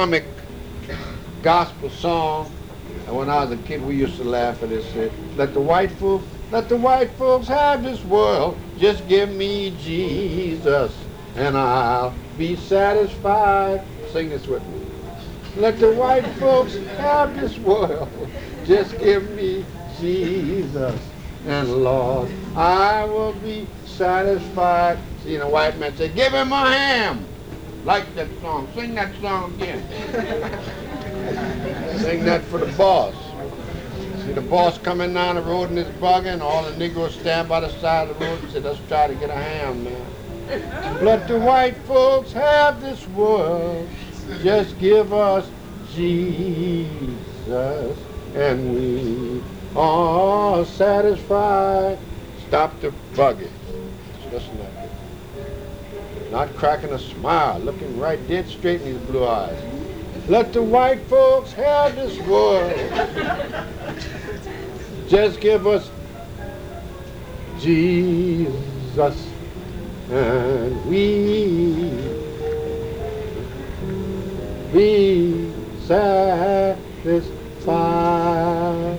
comic gospel song. And when I was a kid, we used to laugh at it. Said, let the white folks have this world. Just give me Jesus, and I'll be satisfied. Sing this with me. Let the white folks have this world. Just give me Jesus, and Lord, I will be satisfied. See, the white man say, give him a ham. Like that song. Sing that song again. Sing that for the boss. See the boss coming down the road in his buggy, and all the Negroes stand by the side of the road and say, let's try to get a ham, man. Let the white folks have this world. Just give us Jesus, and we are satisfied. Stop the buggy. Listen to that. Not cracking a smile, looking right dead straight in his blue eyes. Let the white folks have this world. Just give us Jesus, and we be satisfied.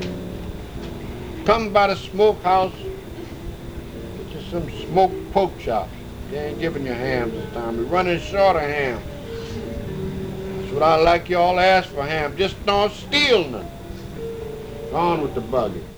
Come by the smokehouse, get you some smoked pork chops. They ain't giving you ham this time. We're running short of ham. That's what I like. You all ask for ham. Just don't steal none. Go on with the buggy.